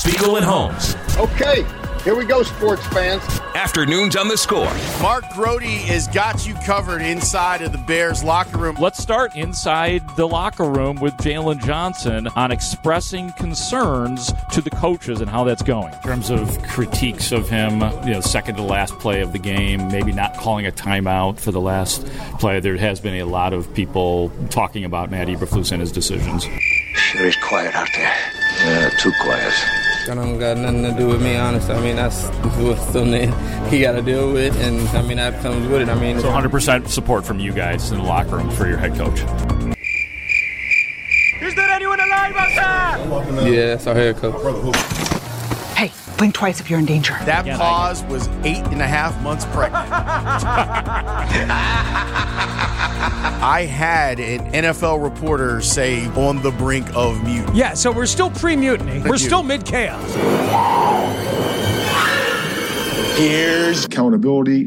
Spiegel and Holmes. Okay, here we go, sports fans. Afternoons on the Score. Mark Grote has got you covered inside of the Bears locker room. Let's start inside the locker room with Jalen Johnson on expressing concerns to the coaches and how that's going. In terms of critiques of him, second to last play of the game, maybe not calling a timeout for the last play. There has been a lot of people talking about Matt Eberflus and his decisions. Sure is quiet out there. Yeah, too quiet. That don't got nothing to do with me, honestly. That's something he got to deal with, and that comes with it. So 100% support from you guys in the locker room for your head coach. Is there anyone alive out there? Yeah, that's our head coach. Hey, blink twice if you're in danger. That pause was 8.5 months pregnant. I had an NFL reporter say on the brink of mutiny. Yeah, so we're still pre-mutiny. We're still mid-chaos. Here's accountability.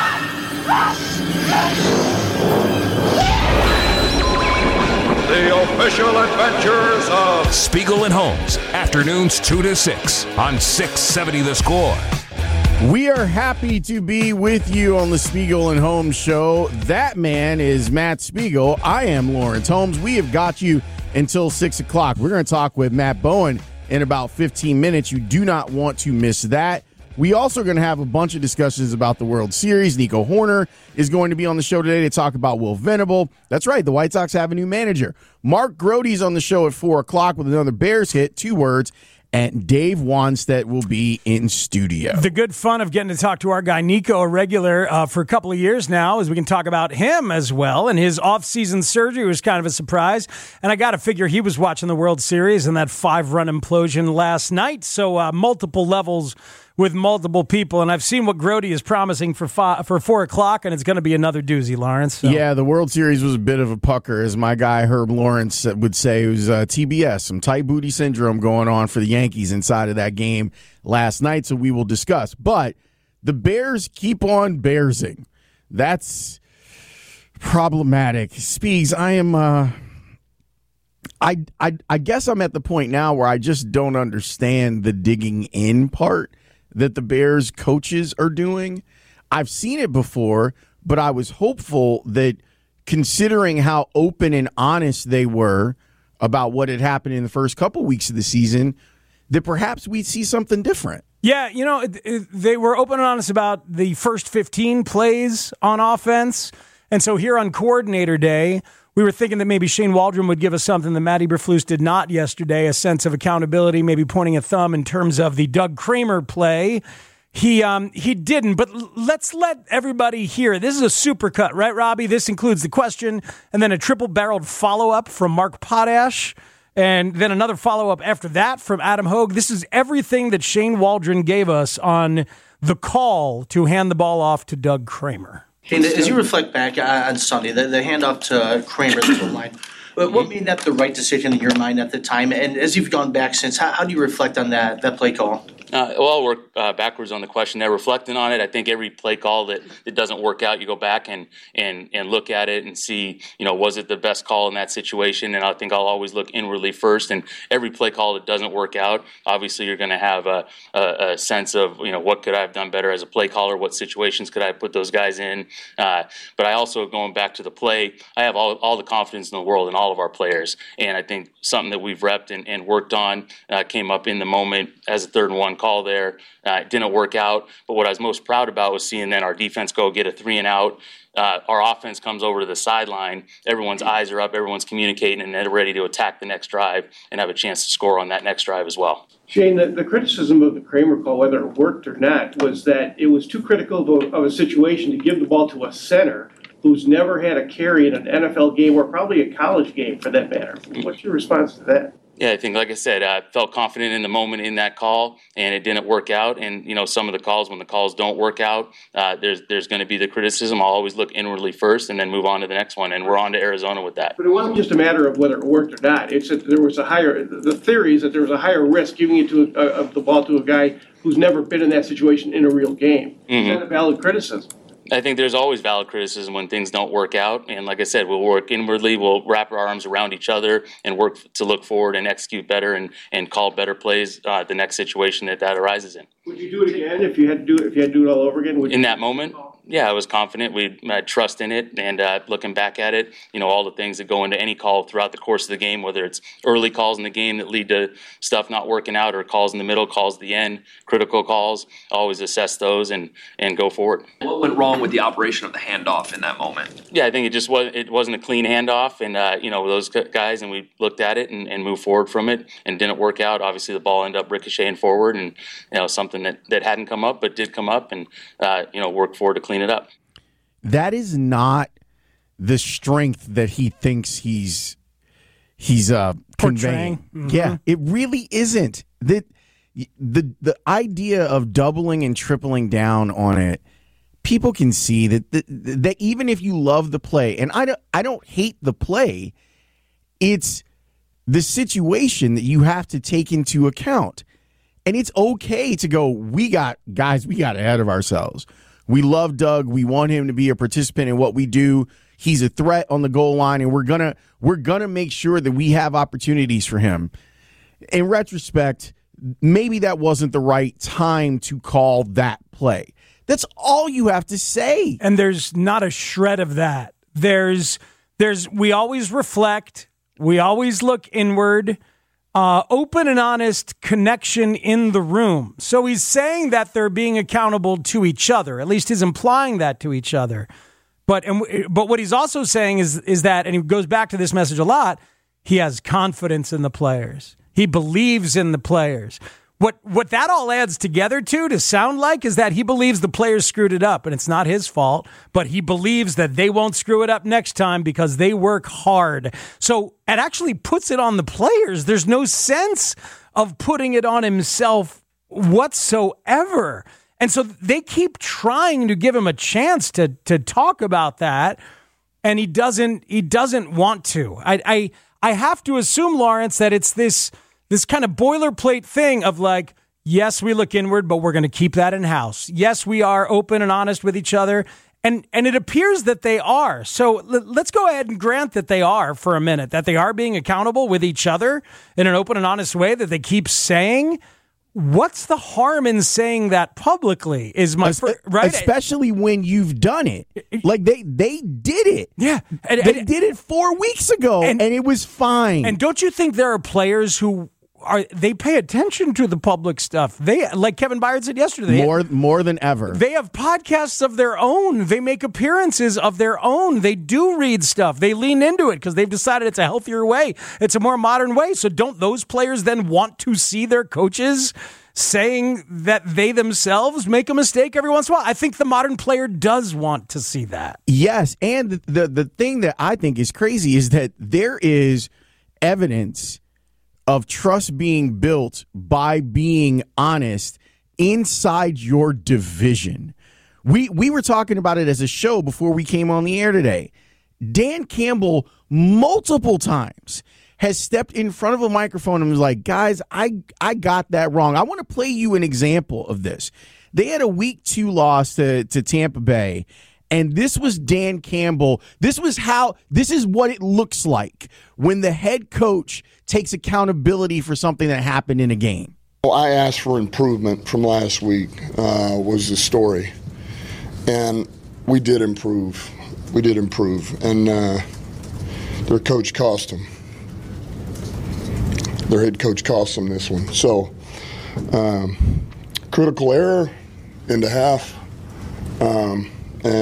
The official adventures of Spiegel and Holmes. Afternoons 2 to 6 on 670 The Score. We are happy to be with you on the Spiegel and Holmes show. That man is Matt Spiegel. I am Lawrence Holmes. We have got you until 6 o'clock. We're going to talk with Matt Bowen in about 15 minutes. You do not want to miss that. We also are going to have a bunch of discussions about the World Series. Nico Horner is going to be on the show today to talk about Will Venable. That's right, the White Sox have a new manager. Mark Grote's on the show at 4 o'clock with another Bears hit, 2 words. And Dave Wannstedt will be in studio. The good fun of getting to talk to our guy Nico, a regular for a couple of years now, is we can talk about him as well. And his off-season surgery was kind of a surprise. And I got to figure he was watching the World Series and that 5-run implosion last night. So multiple levels with multiple people. And I've seen what Grote is promising for 4 o'clock, and it's going to be another doozy, Lawrence. So. Yeah, the World Series was a bit of a pucker, as my guy Herb Lawrence would say. It was TBS, some tight booty syndrome going on for the Yankees inside of that game last night, so we will discuss. But the Bears keep on Bearsing. That's problematic. Speaks, I am... I guess I'm at the point now where I just don't understand the digging in part that the Bears coaches are doing. I've seen it before, but I was hopeful that considering how open and honest they were about what had happened in the first couple weeks of the season, that perhaps we'd see something different. Yeah, they were open and honest about the first 15 plays on offense. And so here on Coordinator Day, we were thinking that maybe Shane Waldron would give us something that Matt Eberflus did not yesterday, a sense of accountability, maybe pointing a thumb in terms of the Doug Kramer play. He didn't, but let's let everybody hear. This is a supercut, right, Robbie? This includes the question and then a triple-barreled follow-up from Mark Potash, and then another follow-up after that from Adam Hogue. This is everything that Shane Waldron gave us on the call to hand the ball off to Doug Kramer. And as you reflect back on Sunday, the handoff to Kramer, the goal line, what made that the right decision in your mind at the time? And as you've gone back since, how do you reflect on that play call? I'll work backwards on the question there. Reflecting on it, I think every play call that doesn't work out, you go back and look at it and see, was it the best call in that situation? And I think I'll always look inwardly first. And every play call that doesn't work out, obviously you're going to have a sense of, what could I have done better as a play caller? What situations could I put those guys in? But I also, going back to the play, I have all the confidence in the world in all of our players. And I think something that we've repped and worked on came up in the moment as a 3rd and 1 call there. It didn't work out, but what I was most proud about was seeing then our defense go get a 3-and-out. Our offense comes over to the sideline. Everyone's eyes are up. Everyone's communicating, and they're ready to attack the next drive and have a chance to score on that next drive as well. Shane, the criticism of the Kramer call, whether it worked or not, was that it was too critical of a situation to give the ball to a center who's never had a carry in an NFL game or probably a college game for that matter. What's your response to that? Yeah, I think, like I said, I felt confident in the moment in that call, and it didn't work out. And, some of the calls, when the calls don't work out, there's going to be the criticism. I'll always look inwardly first and then move on to the next one. And we're on to Arizona with that. But it wasn't just a matter of whether it worked or not. It's that there was the theory is that there was a higher risk giving it of the ball to a guy who's never been in that situation in a real game. Mm-hmm. Is that a valid criticism? I think there's always valid criticism when things don't work out. And like I said, we'll work inwardly. We'll wrap our arms around each other and work to look forward and execute better and call better plays the next situation that arises in. Would you do it again if you had to do it all over again? In that moment? Yeah, I was confident. We had trust in it, and looking back at it, all the things that go into any call throughout the course of the game, whether it's early calls in the game that lead to stuff not working out, or calls in the middle, calls at the end, critical calls, always assess those and go forward. What went wrong with the operation of the handoff in that moment? Yeah, I think it wasn't a clean handoff, and those guys, and we looked at it and moved forward from it, and didn't work out. Obviously, the ball ended up ricocheting forward, and something that hadn't come up but did come up, and worked forward to clean it up. That is not the strength that he thinks he's conveying. Mm-hmm. Yeah, it really isn't. The idea of doubling and tripling down on it, people can see that even if you love the play, and I don't hate the play, it's the situation that you have to take into account. And it's okay to go, we got ahead of ourselves. We love Doug. We want him to be a participant in what we do. He's a threat on the goal line, and we're gonna make sure that we have opportunities for him. In retrospect, maybe that wasn't the right time to call that play. That's all you have to say. And there's not a shred of that. We always reflect. We always look inward. Open and honest connection in the room. So he's saying that they're being accountable to each other. At least he's implying that to each other. But what he's also saying is that, and he goes back to this message a lot, he has confidence in the players. He believes in the players. What that all adds together to sound like is that he believes the players screwed it up, and it's not his fault, but he believes that they won't screw it up next time because they work hard. So it actually puts it on the players. There's no sense of putting it on himself whatsoever. And so they keep trying to give him a chance to talk about that, and he doesn't want to. I have to assume, Lawrence, that it's this kind of boilerplate thing of like, yes, we look inward, but we're going to keep that in-house. Yes, we are open and honest with each other. And it appears that they are. So let's go ahead and grant that they are for a minute, that they are being accountable with each other in an open and honest way that they keep saying. What's the harm in saying that publicly is right? Especially when you've done it. Like they did it. Yeah. They did it 4 weeks ago and it was fine. And don't you think there are players who they pay attention to the public stuff? They, like Kevin Byard said yesterday, more than ever. They have podcasts of their own. They make appearances of their own. They do read stuff. They lean into it because they've decided it's a healthier way. It's a more modern way. So don't those players then want to see their coaches saying that they themselves make a mistake every once in a while? I think the modern player does want to see that. Yes, and the thing that I think is crazy is that there is evidence of trust being built by being honest inside your division. We were talking about it as a show before we came on the air today. Dan Campbell multiple times has stepped in front of a microphone and was like, guys, I got that wrong. I want to play you an example of this. They had a week 2 loss to Tampa Bay, and this was Dan Campbell. This is what it looks like when the head coach takes accountability for something that happened in a game. Well, I asked for improvement from last week, was the story. And we did improve. And their coach cost them. Their head coach cost them this one. So, critical error into half, and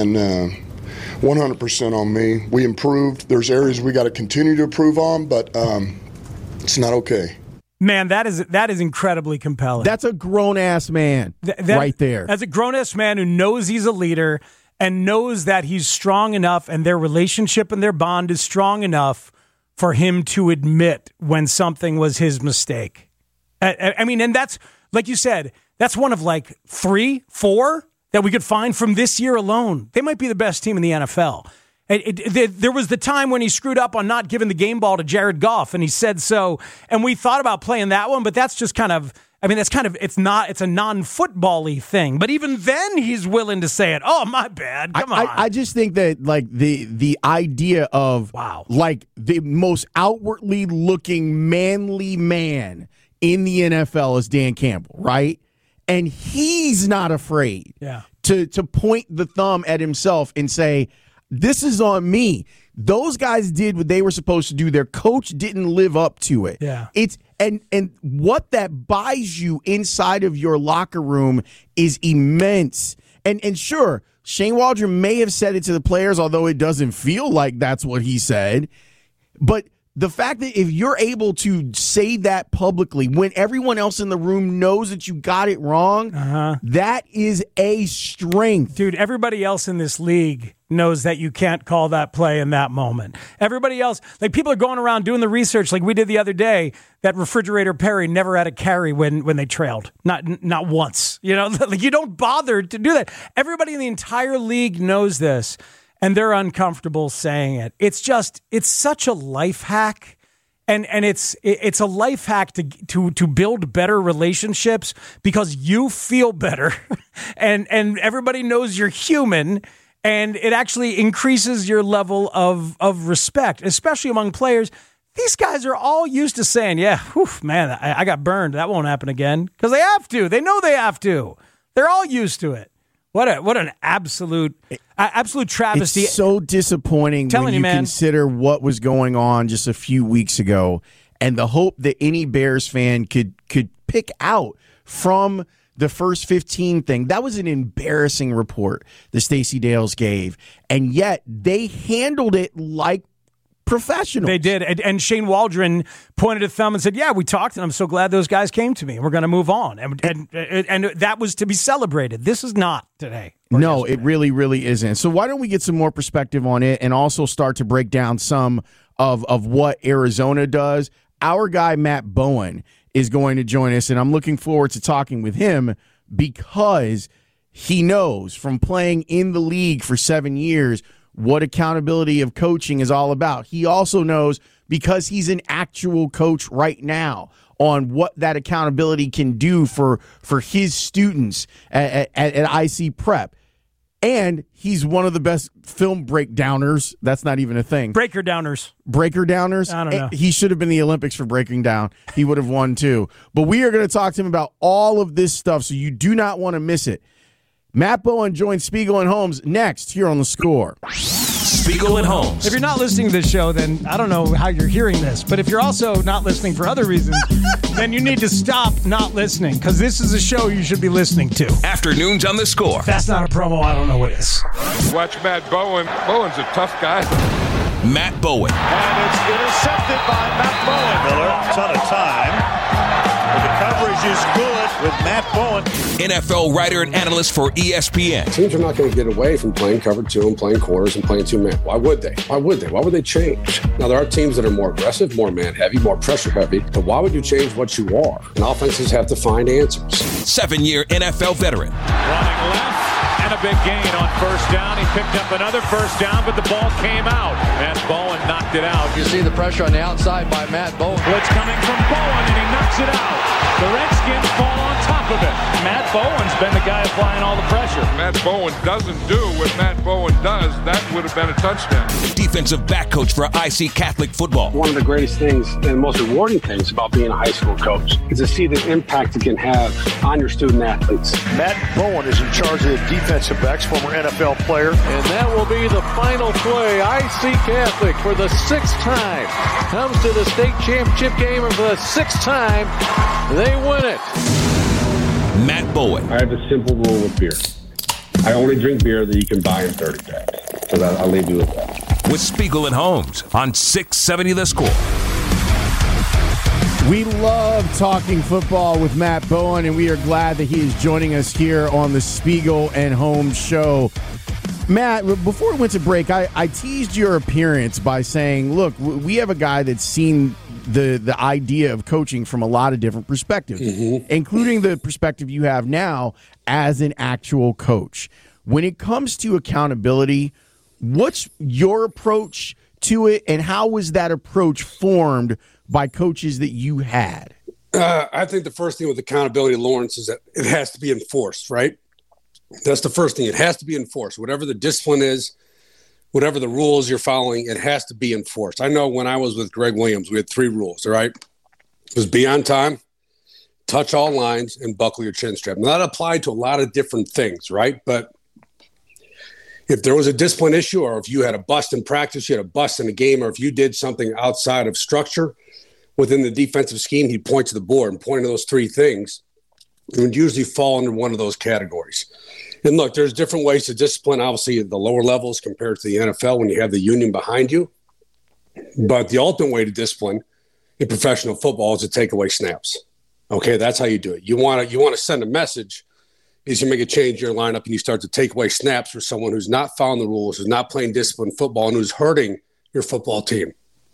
100% on me. We improved. There's areas we got to continue to improve on, but it's not okay. Man, that is incredibly compelling. That's a grown-ass man right there. That's a grown-ass man who knows he's a leader and knows that he's strong enough and their relationship and their bond is strong enough for him to admit when something was his mistake. I mean, and that's, like you said, that's one of like 3, 4 that we could find from this year alone. They might be the best team in the NFL. There was the time when he screwed up on not giving the game ball to Jared Goff, and he said so. And we thought about playing that one, but that's just kind of I mean, it's a non-football-y thing. But even then, he's willing to say it. Oh, my bad. Come on. I just think that, like, the idea of, like, the most outwardly looking manly man in the NFL is Dan Campbell, right? And he's not afraid to point the thumb at himself and say, this is on me. Those guys did what they were supposed to do. Their coach didn't live up to it. Yeah. And what that buys you inside of your locker room is immense. And sure, Shane Waldron may have said it to the players, although it doesn't feel like that's what he said. But the fact that if you're able to say that publicly when everyone else in the room knows that you got it wrong, that is a strength. Dude, everybody else in this league knows that you can't call that play in that moment. Everybody else, like, people are going around doing the research like we did the other day that Refrigerator Perry never had a carry when they trailed. Not once. You know, like, you don't bother to do that. Everybody in the entire league knows this, and they're uncomfortable saying it. It's such a life hack. And it's a life hack to build better relationships because you feel better and everybody knows you're human. And it actually increases your level of respect, especially among players. These guys are all used to saying, yeah, whew, man, I got burned. That won't happen again. Because they have to. They know they have to. They're all used to it. What an absolute travesty. It's so disappointing when you consider what was going on just a few weeks ago and the hope that any Bears fan could pick out from the first 15 thing. That was an embarrassing report that Stacey Dales gave, and yet they handled it like professionals. They did, and Shane Waldron pointed a thumb and said, yeah, we talked, and I'm so glad those guys came to me, and we're going to move on. And that was to be celebrated. This is not today. No, it really, really isn't. So why don't we get some more perspective on it and also start to break down some of what Arizona does. Our guy, Matt Bowen, is going to join us, and I'm looking forward to talking with him because he knows from playing in the league for 7 years what accountability of coaching is all about. He also knows, because he's an actual coach right now, on what that accountability can do for his students at IC Prep. And he's one of the best film breakdowners. That's not even a thing. Breaker downers. I don't know. He should have been the Olympics for breaking down. He would have won too. But we are going to talk to him about all of this stuff, so you do not want to miss it. Matt Bowen joins Spiegel and Holmes next here on The Score. Spiegel and Holmes. If you're not listening to this show, then I don't know how you're hearing this. But if you're also not listening for other reasons, then you need to stop not listening, because this is a show you should be listening to. Afternoons on The Score. If that's not a promo, I don't know what is. Watch Matt Bowen. Bowen's a tough guy. Matt Bowen. And it's intercepted by Matt Bowen. Miller, ton of time. But the coverage is good with Matt Bowen. NFL writer and analyst for ESPN. Teams are not going to get away from playing cover two and playing quarters and playing two-man. Why would they? Why would they change? Now, there are teams that are more aggressive, more man-heavy, more pressure-heavy. But why would you change what you are? And offenses have to find answers. 7-year NFL veteran. Running left. And a big gain on first down. He picked up another first down, but the ball came out. And Bowen knocked it out. You see the pressure on the outside by Matt Bowen. Blitz coming from Bowen, and he knocks it out. The Redskins fall on top of it. Matt Bowen's been the guy applying all the pressure. Matt Bowen doesn't do what Matt Bowen does. That would have been a touchdown. Defensive back coach for IC Catholic football. One of the greatest things and most rewarding things about being a high school coach is to see the impact it can have on your student athletes. Matt Bowen is in charge of the defensive backs, former NFL player. And that will be the final play. IC Catholic, for the 6th time, comes to the state championship game, and for the 6th time, they win it. Matt Bowen. I have a simple rule with beer. I only drink beer that you can buy in 30 packs. So I'll leave you with that. With Spiegel and Holmes on 670 The Score. We love talking football with Matt Bowen, and we are glad that he is joining us here on the Spiegel and Holmes show. Matt, before we went to break, I teased your appearance by saying, look, we have a guy that's seen the idea of coaching from a lot of different perspectives, including the perspective you have now as an actual coach. When it comes to accountability, what's your approach to it, and how was that approach formed by coaches that you had? I think the first thing with accountability, Lawrence, is that it has to be enforced, right? That's the first thing. It has to be enforced. Whatever the discipline is, whatever the rules you're following, it has to be enforced. I know when I was with Greg Williams, we had 3 rules, all right? It was be on time, touch all lines, and buckle your chin strap. Now, that applied to a lot of different things, right? But if there was a discipline issue, or if you had a bust in practice, you had a bust in a game, or if you did something outside of structure within the defensive scheme, he'd point to the board and point to those 3 things. It would usually fall under one of those categories. And look, there's different ways to discipline, obviously, at the lower levels compared to the NFL when you have the union behind you. But the ultimate way to discipline in professional football is to take away snaps. Okay, that's how you do it. You want to send a message is you make a change in your lineup and you start to take away snaps for someone who's not following the rules, who's not playing disciplined football, and who's hurting your football team.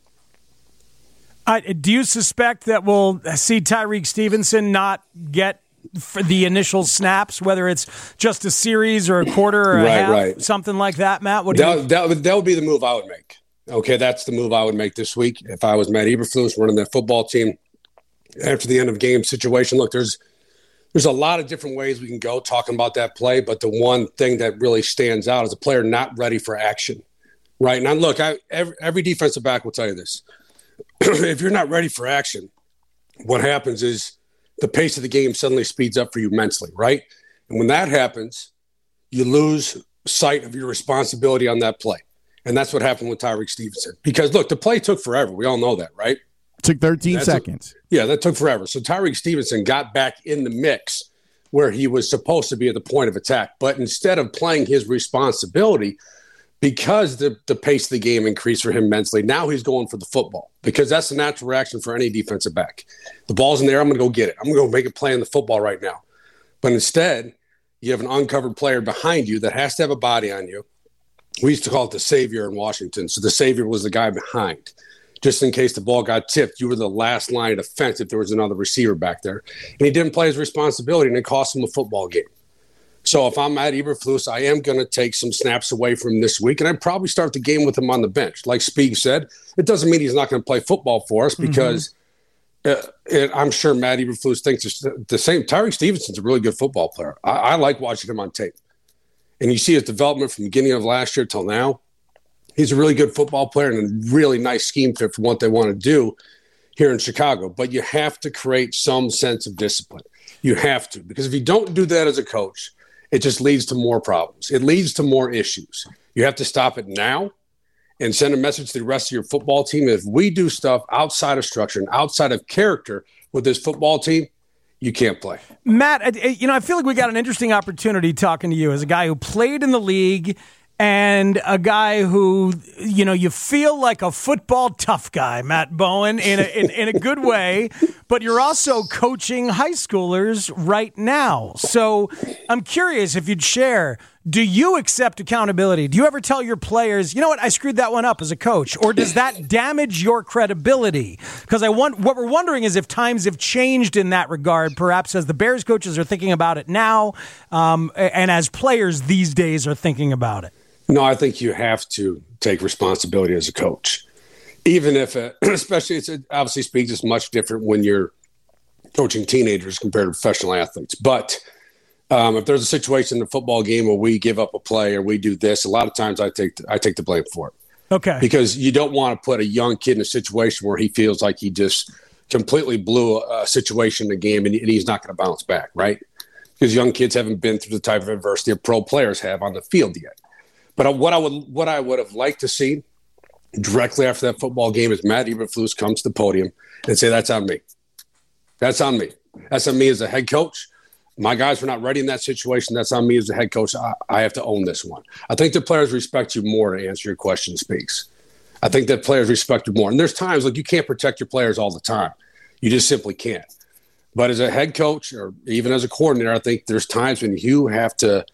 Do you suspect that we'll see Tyrique Stevenson not get for the initial snaps, whether it's just a series or a quarter or a half, something like that, Matt? That would be the move I would make. Okay, that's the move I would make this week if I was Matt Eberflus running that football team after the end of game situation. Look, there's a lot of different ways we can go talking about that play, but the one thing that really stands out is a player not ready for action, right? And look, every defensive back will tell you this. If you're not ready for action, what happens is the pace of the game suddenly speeds up for you mentally, right? And when that happens, you lose sight of your responsibility on that play. And that's what happened with Tyrique Stevenson. Because, look, the play took forever. We all know that, right? Took 13 seconds. That took forever. So Tyrique Stevenson got back in the mix where he was supposed to be at the point of attack. But instead of playing his responsibility, because the pace of the game increased for him mentally, now he's going for the football because that's the natural reaction for any defensive back. The ball's in there, I'm going to go get it. I'm going to go make a play in the football right now. But instead, you have an uncovered player behind you that has to have a body on you. We used to call it the savior in Washington. So the savior was the guy behind. Just in case the ball got tipped, you were the last line of defense if there was another receiver back there. And he didn't play his responsibility, and it cost him a football game. So if I'm Matt Eberflus, I am going to take some snaps away from him this week, and I'd probably start the game with him on the bench. Like Spieg said, it doesn't mean he's not going to play football for us because I'm sure Matt Eberflus thinks it's the same. Tyrique Stevenson's a really good football player. I like watching him on tape. And you see his development from the beginning of last year till now. He's a really good football player and a really nice scheme fit for what they want to do here in Chicago. But you have to create some sense of discipline. You have to. Because if you don't do that as a coach, it just leads to more problems. It leads to more issues. You have to stop it now and send a message to the rest of your football team. If we do stuff outside of structure and outside of character with this football team, you can't play. Matt, I feel like we got an interesting opportunity talking to you as a guy who played in the league and a guy who, you feel like a football tough guy, Matt Bowen, in a good way, but you're also coaching high schoolers right now. So I'm curious if you'd share, do you accept accountability? Do you ever tell your players, you know what, I screwed that one up as a coach? Or does that damage your credibility? Because what we're wondering is if times have changed in that regard, perhaps as the Bears coaches are thinking about it now, and as players these days are thinking about it. No, I think you have to take responsibility as a coach. Even if, especially, it obviously speaks is much different when you're coaching teenagers compared to professional athletes. But if there's a situation in the football game where we give up a play or we do this, a lot of times I take the blame for it. Okay. Because you don't want to put a young kid in a situation where he feels like he just completely blew a situation in the game and he's not going to bounce back, right? Because young kids haven't been through the type of adversity that pro players have on the field yet. But what I would have liked to see directly after that football game is Matt Eberflus comes to the podium and say, that's on me. That's on me. That's on me as a head coach. My guys were not ready in that situation. That's on me as a head coach. I have to own this one. I think the players respect you more, to answer your question, Speaks. I think that players respect you more. And there's times, like, you can't protect your players all the time. You just simply can't. But as a head coach or even as a coordinator, I think there's times when you have to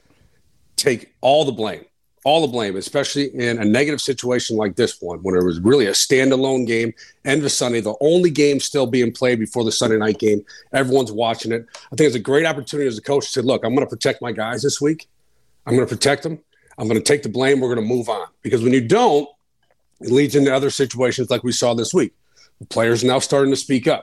take all the blame, especially in a negative situation like this one, when it was really a standalone game, end of Sunday, the only game still being played before the Sunday night game. Everyone's watching it. I think it's a great opportunity as a coach to say, look, I'm going to protect my guys this week. I'm going to protect them. I'm going to take the blame. We're going to move on. Because when you don't, it leads into other situations like we saw this week. The players are now starting to speak up.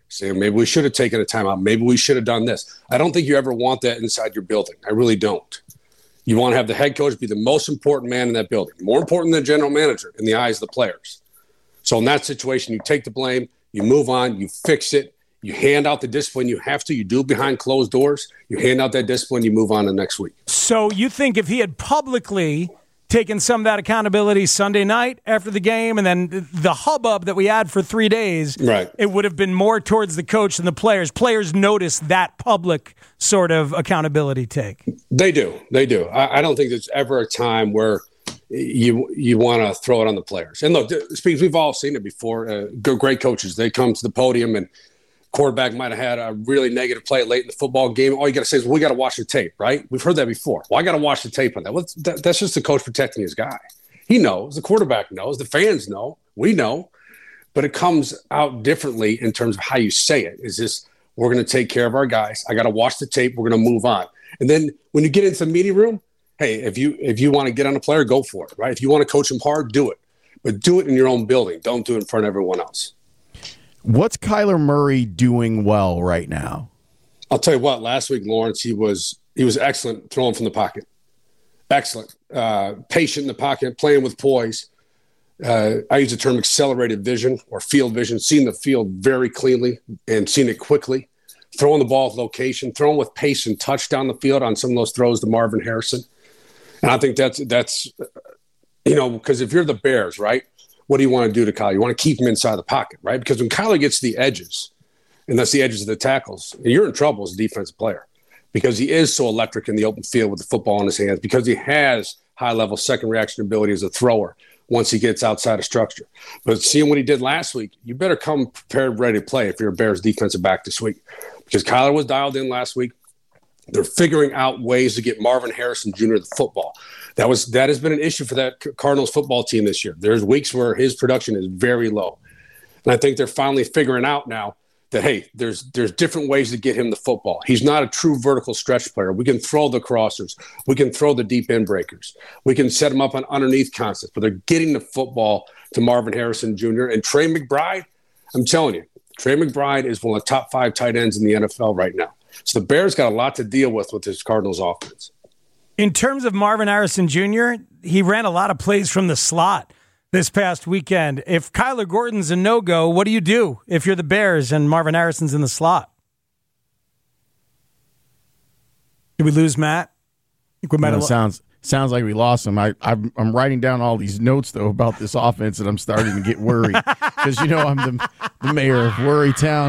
saying maybe we should have taken a timeout. Maybe we should have done this. I don't think you ever want that inside your building. I really don't. You want to have the head coach be the most important man in that building, more important than the general manager in the eyes of the players. So in that situation, you take the blame, you move on, you fix it, you hand out the discipline you have to. You do it behind closed doors. You hand out that discipline, you move on to next week. So you think if he had publicly taken some of that accountability Sunday night after the game and then the hubbub that we had for 3 days, right, it would have been more towards the coach than the players. Players notice that public sort of accountability take. They do. I don't think there's ever a time where you want to throw it on the players. And look, we've all seen it before. Great coaches, they come to the podium and quarterback might have had a really negative play late in the football game. All you got to say is, well, we got to watch the tape, right? We've heard that before. Well, I got to watch the tape on that. Well, that's just the coach protecting his guy. He knows. The quarterback knows. The fans know. We know. But it comes out differently in terms of how you say it. Is this, we're going to take care of our guys. I got to watch the tape. We're going to move on. And then when you get into the meeting room, hey, if you want to get on a player, go for it, right? If you want to coach him hard, do it. But do it in your own building. Don't do it in front of everyone else. What's Kyler Murray doing well right now? I'll tell you what, last week, Lawrence, he was excellent throwing from the pocket. Excellent. Patient in the pocket, playing with poise. I use the term accelerated vision or field vision, seeing the field very cleanly and seeing it quickly. Throwing the ball with location, throwing with pace and touch down the field on some of those throws to Marvin Harrison. And I think that's because if you're the Bears, right, what do you want to do to Kyler? You want to keep him inside the pocket, right? Because when Kyler gets to the edges, and that's the edges of the tackles, you're in trouble as a defensive player because he is so electric in the open field with the football in his hands, because he has high-level second reaction ability as a thrower once he gets outside of structure. But seeing what he did last week, you better come prepared, ready to play if you're a Bears defensive back this week, because Kyler was dialed in last week. They're figuring out ways to get Marvin Harrison Jr. the football. That has been an issue for that Cardinals football team this year. There's weeks where his production is very low. And I think they're finally figuring out now that, hey, there's different ways to get him the football. He's not a true vertical stretch player. We can throw the crossers. We can throw the deep end breakers. We can set him up on underneath concepts. But they're getting the football to Marvin Harrison Jr. And Trey McBride, I'm telling you, Trey McBride is one of the top 5 tight ends in the NFL right now. So the Bears got a lot to deal with this Cardinals offense. In terms of Marvin Harrison Jr., he ran a lot of plays from the slot this past weekend. If Kyler Gordon's a no-go, what do you do if you're the Bears and Marvin Harrison's in the slot? Did we lose Matt? I think we might have Sounds like we lost him. I'm writing down all these notes, though, about this offense, and I'm starting to get worried because, I'm the mayor of Worrytown,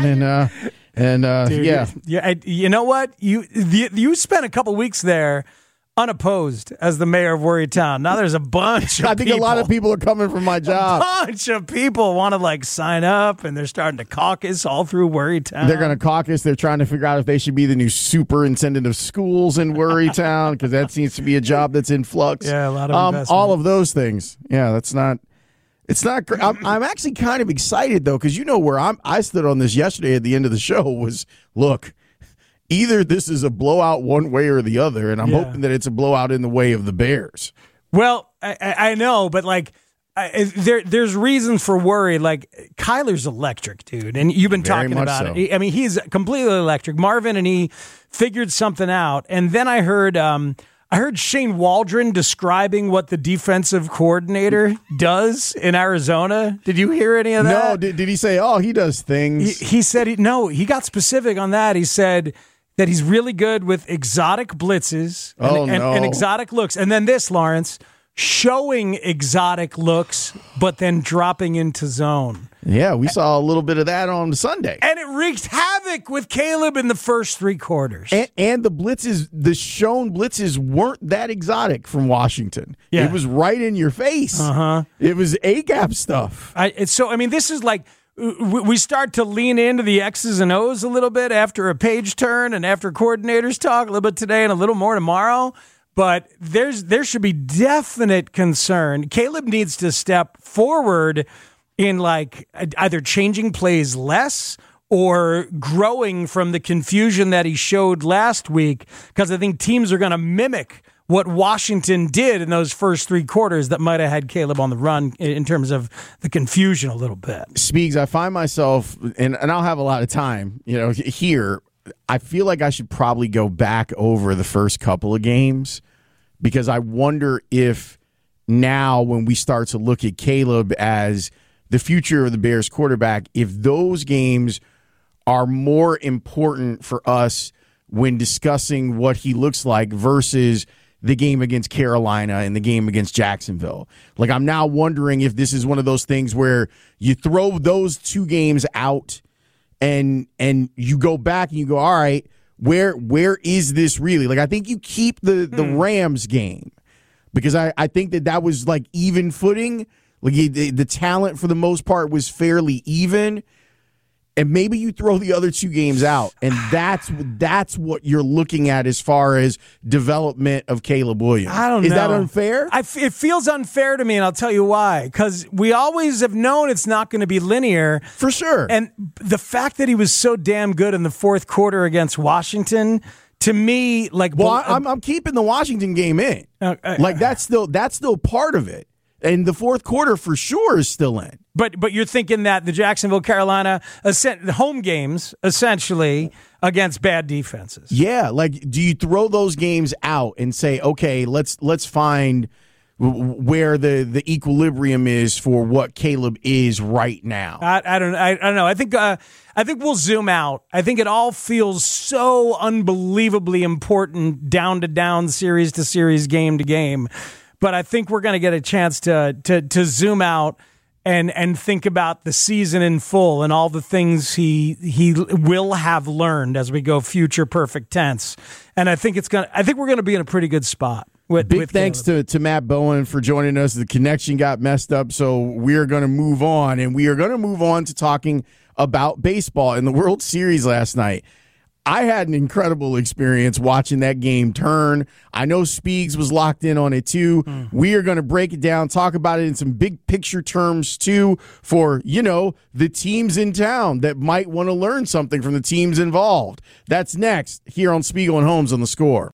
and dude, yeah. You know what? You spent a couple weeks there unopposed as the mayor of Worrytown. Now there's a bunch of I think people. a lot of people are coming from my job. A bunch of people want to sign up, and they're starting to caucus all through Worrytown. They're going to caucus. They're trying to figure out if they should be the new superintendent of schools in Worrytown, because that seems to be a job that's in flux. Yeah, a lot of investment. All of those things. Yeah, it's not great. I'm actually kind of excited, though, because where I stood on this yesterday at the end of the show was, look, either this is a blowout one way or the other, and I'm hoping that it's a blowout in the way of the Bears. Well, I know, but there's reasons for worry. Kyler's electric, dude, and you've been talking about it. I mean, he's completely electric. Marvin and he figured something out, and then I heard Shane Waldron describing what the defensive coordinator does in Arizona. Did you hear any of that? No. Did he say, he does things? He said, he got specific on that. He said that he's really good with exotic blitzes and exotic looks. And then this, Lawrence, showing exotic looks, but then dropping into zone. Yeah, we saw a little bit of that on Sunday. And it wreaked havoc with Caleb in the first 3 quarters. And the blitzes, the shown blitzes weren't that exotic from Washington. Yeah. It was right in your face. Uh-huh. It was A-gap stuff. This is we start to lean into the X's and O's a little bit after a page turn and after coordinators talk, a little bit today and a little more tomorrow. But there should be definite concern. Caleb needs to step forward in either changing plays less or growing from the confusion that he showed last week, because I think teams are going to mimic what Washington did in those first 3 quarters that might have had Caleb on the run in terms of the confusion a little bit. Speaks, I find myself, and I'll have a lot of time, here. I feel like I should probably go back over the first couple of games because I wonder if now when we start to look at Caleb as the future of the Bears quarterback, if those games are more important for us when discussing what he looks like versus the game against Carolina and the game against Jacksonville. Like, I'm now wondering if this is one of those things where you throw those 2 games out and you go back and you go, all right, where is this really? Like, I think you keep the Rams game because I think that was like even footing. Like, the talent for the most part was fairly even. And maybe you throw the other 2 games out, and that's what you're looking at as far as development of Caleb Williams. I don't know. Is that unfair? It feels unfair to me, and I'll tell you why. Because we always have known it's not going to be linear. For sure. And the fact that he was so damn good in the fourth quarter against Washington, to me, like... Well, I'm keeping the Washington game in. Like, that's still part of it. And the fourth quarter for sure is still in. But you're thinking that the Jacksonville, Carolina, the home games, essentially, against bad defenses. Yeah, like, do you throw those games out and say, okay, let's find where the equilibrium is for what Caleb is right now? I don't know. I think we'll zoom out. I think it all feels so unbelievably important, down to down, series to series, game to game. But I think we're going to get a chance to zoom out and think about the season in full and all the things he will have learned as we go future perfect tense. And I think we're going to be in a pretty good spot. Big thanks to Matt Bowen for joining us. The connection got messed up, so we're going to move on, and we are going to move on to talking about baseball in the World Series last night. I had an incredible experience watching that game turn. I know Speegs was locked in on it too. We are going to break it down, talk about it in some big picture terms too for, the teams in town that might want to learn something from the teams involved. That's next here on Spiegel and Holmes on The Score.